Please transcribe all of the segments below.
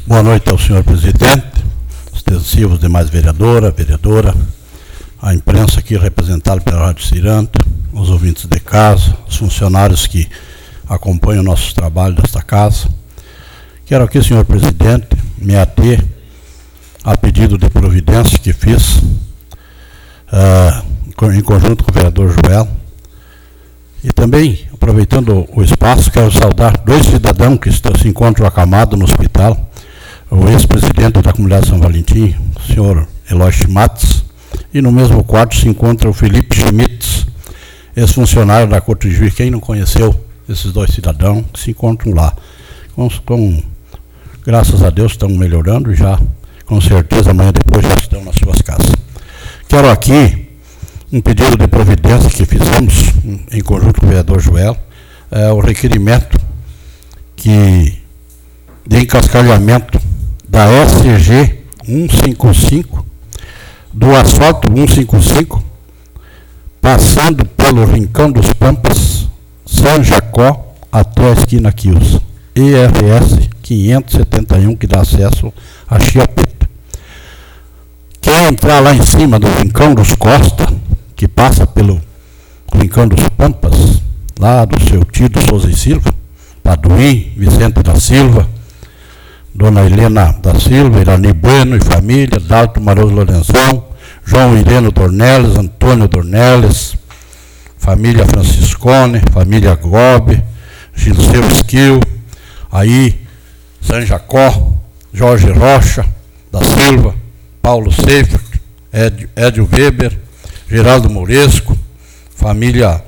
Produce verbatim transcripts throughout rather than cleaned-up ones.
Boa noite ao senhor presidente, extensivos demais vereadora, vereadora, a imprensa aqui representada pela Rádio Ciranta, os ouvintes de casa, os funcionários que acompanham o nosso trabalho desta casa. Quero aqui, senhor presidente, me ater a pedido de providência que fiz uh, em conjunto com o vereador Joel. E também, aproveitando o espaço, quero saudar dois cidadãos que estão, se encontram acamados no hospital. O ex-presidente da comunidade São Valentim, o senhor Eloy Schmatz, e no mesmo quarto se encontra o Felipe Schmitz, ex-funcionário da Corte de Juiz. Quem não conheceu esses dois cidadãos, que se encontram lá. Com, com, graças a Deus estão melhorando e já, com certeza, amanhã depois já estão nas suas casas. Quero aqui um pedido de providência que fizemos em conjunto com o vereador Joel, é o requerimento que de encascalhamento da S G cento e cinquenta e cinco, do asfalto cento e cinquenta e cinco, passando pelo Rincão dos Pampas, São Jacó, até a esquina Quios, E R S quinhentos e setenta e um, que dá acesso a Chiapeta. Quer entrar lá em cima do Rincão dos Costa, que passa pelo Rincão dos Pampas, lá do seu tio do Souza e Silva, Paduim, Vicente da Silva, Dona Helena da Silva, Irani Bueno e família, Dalto Maroso Lorenzão, João Ireno Dornelles, Antônio Dornelles, família Franciscone, família Gobe, Gilceu Esquil, aí São Jacó, Jorge Rocha da Silva, Paulo Seifert, Ed, Edio Weber, Geraldo Moresco, família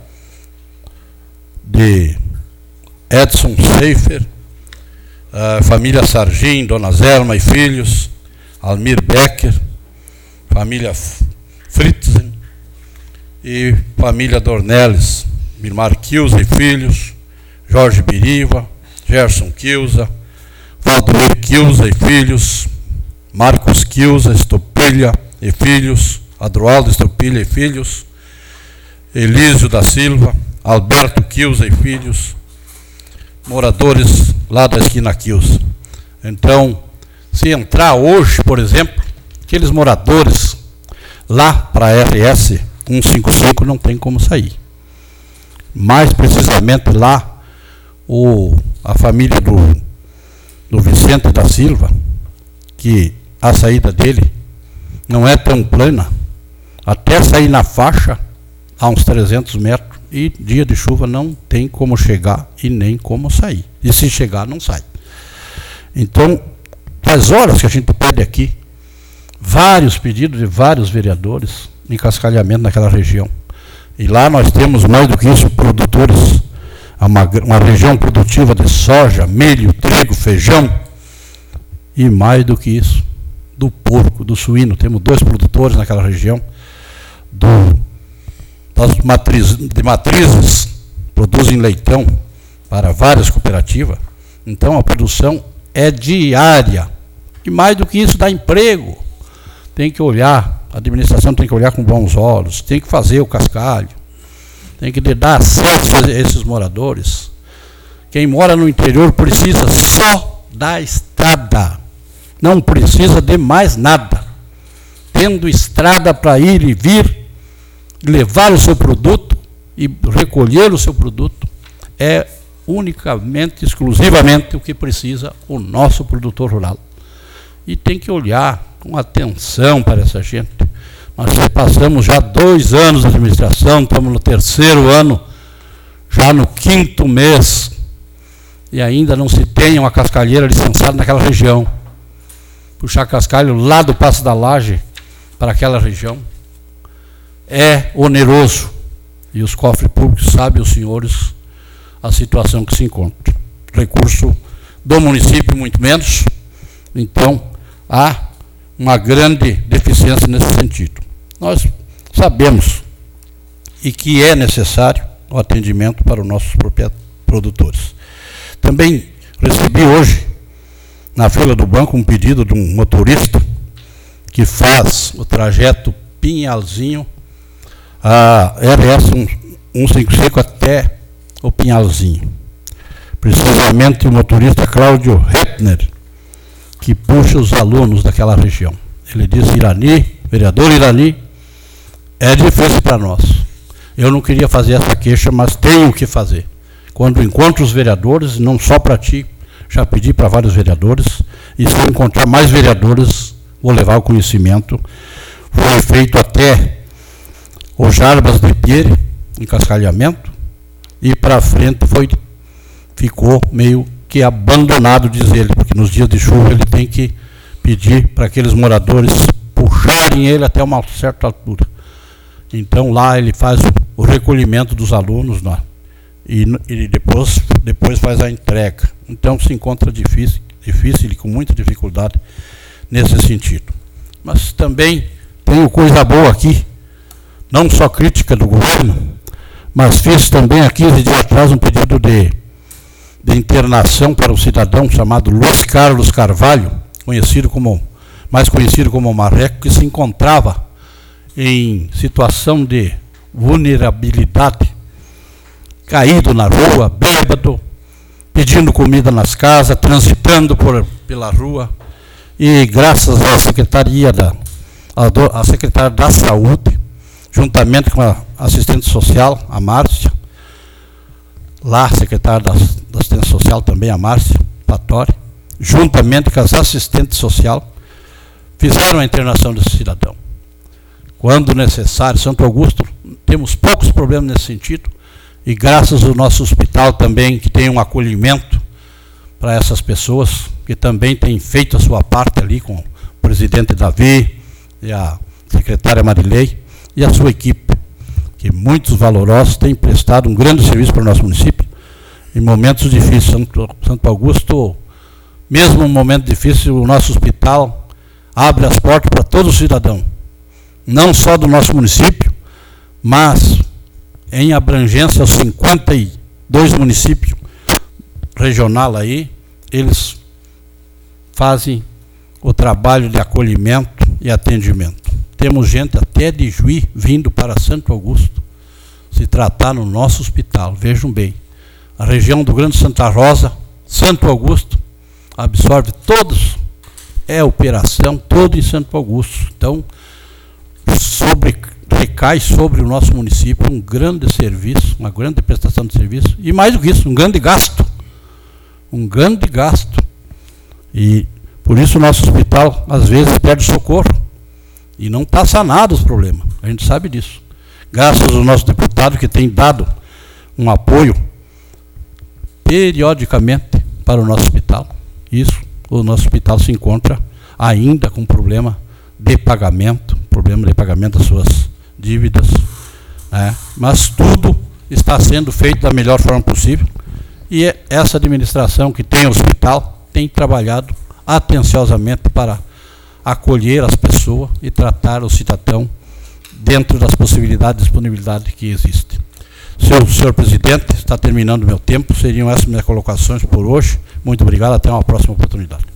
de Edson Seifer, Uh, família Sargim, Dona Zelma e filhos, Almir Becker, família Fritzen e família Dornelles, Mirmar Kiusa e filhos, Jorge Biriva, Gerson Kiusa, Valdomir Kiusa e filhos, Marcos Kiusa, Estopilha e filhos, Adroaldo Estopilha e filhos, Elísio da Silva, Alberto Kiusa e filhos, moradores lá da esquina Quios. Então, se entrar hoje, por exemplo, aqueles moradores lá para a R S cento e cinquenta e cinco não tem como sair. Mais precisamente lá, o, a família do, do Vicente da Silva, que a saída dele não é tão plana, até sair na faixa, a uns trezentos metros, e dia de chuva não tem como chegar e nem como sair. E se chegar, não sai. Então, faz horas que a gente pede aqui vários pedidos de vários vereadores em cascalhamento naquela região. E lá nós temos mais do que isso, produtores, uma, uma região produtiva de soja, milho, trigo, feijão, e mais do que isso, do porco, do suíno. Temos dois produtores naquela região, do das matriz, de matrizes, produzem leitão para várias cooperativas. Então a produção é diária. E mais do que isso, dá emprego. Tem que olhar, a administração tem que olhar com bons olhos, tem que fazer o cascalho, tem que dar acesso a esses moradores. Quem mora no interior precisa só da estrada, não precisa de mais nada. Tendo estrada para ir e vir, levar o seu produto e recolher o seu produto, é unicamente, exclusivamente o que precisa o nosso produtor rural. E tem que olhar com atenção para essa gente. Nós passamos já dois anos de administração, estamos no terceiro ano, já no quinto mês, e ainda não se tem uma cascalheira licenciada naquela região. Puxar cascalho lá do Passo da Laje para aquela região é oneroso, e os cofres públicos sabem, os senhores, a situação que se encontra. Recurso do município, muito menos. Então, há uma grande deficiência nesse sentido. Nós sabemos e que é necessário o atendimento para os nossos produtores. Também recebi hoje, na fila do banco, um pedido de um motorista que faz o trajeto Pinhalzinho, a R S cento e cinquenta e cinco até o Pinhalzinho. Precisamente o motorista Cláudio Hettner, que puxa os alunos daquela região. Ele disse: Irani, vereador Irani, é difícil para nós. Eu não queria fazer essa queixa, mas tenho que fazer. Quando encontro os vereadores, não só para ti, já pedi para vários vereadores, e se eu encontrar mais vereadores, vou levar o conhecimento. Foi feito até o Jarbas de Pierre, em cascalhamento, e para frente foi, ficou meio que abandonado, diz ele, porque nos dias de chuva ele tem que pedir para aqueles moradores puxarem ele até uma certa altura. Então lá ele faz o recolhimento dos alunos lá, e, e depois, depois faz a entrega. Então se encontra difícil, difícil e com muita dificuldade nesse sentido. Mas também tenho coisa boa aqui, não só crítica do governo, mas fiz também há quinze dias atrás um pedido de, de internação para um cidadão chamado Luiz Carlos Carvalho, conhecido como, mais conhecido como Marreco, que se encontrava em situação de vulnerabilidade, caído na rua, bêbado, pedindo comida nas casas, transitando por, pela rua, e graças à Secretaria da, a, a Secretaria da Saúde, juntamente com a assistente social, a Márcia, lá a secretária da, da assistência social também, a Márcia Patori, juntamente com as assistentes sociais, fizeram a internação desse cidadão. Quando necessário, Santo Augusto, temos poucos problemas nesse sentido, e graças ao nosso hospital também, que tem um acolhimento para essas pessoas, que também tem feito a sua parte ali com o presidente Davi e a secretária Marilei e a sua equipe, que muitos valorosos têm prestado um grande serviço para o nosso município em momentos difíceis. Santo, Santo Augusto, mesmo em um momento difícil, o nosso hospital abre as portas para todo cidadão, não só do nosso município, mas em abrangência aos cinquenta e dois municípios regional aí, eles fazem o trabalho de acolhimento e atendimento. Temos gente até de Juí vindo para Santo Augusto se tratar no nosso hospital. Vejam bem, a região do Grande Santa Rosa, Santo Augusto, absorve todos, é operação todo em Santo Augusto. Então, sobre, recai sobre o nosso município um grande serviço, uma grande prestação de serviço, e mais do que isso, um grande gasto. Um grande gasto. E por isso o nosso hospital, às vezes, perde socorro. E não está sanado os problemas, a gente sabe disso. Graças ao nosso deputado, que tem dado um apoio periodicamente para o nosso hospital. Isso, o nosso hospital se encontra ainda com problema de pagamento, problema de pagamento das suas dívidas, né? Mas tudo está sendo feito da melhor forma possível, e essa administração que tem o hospital tem trabalhado atenciosamente para acolher as pessoas e tratar o cidadão dentro das possibilidades e disponibilidade que existe. Senhor, senhor presidente, está terminando o meu tempo, seriam essas minhas colocações por hoje. Muito obrigado, até uma próxima oportunidade.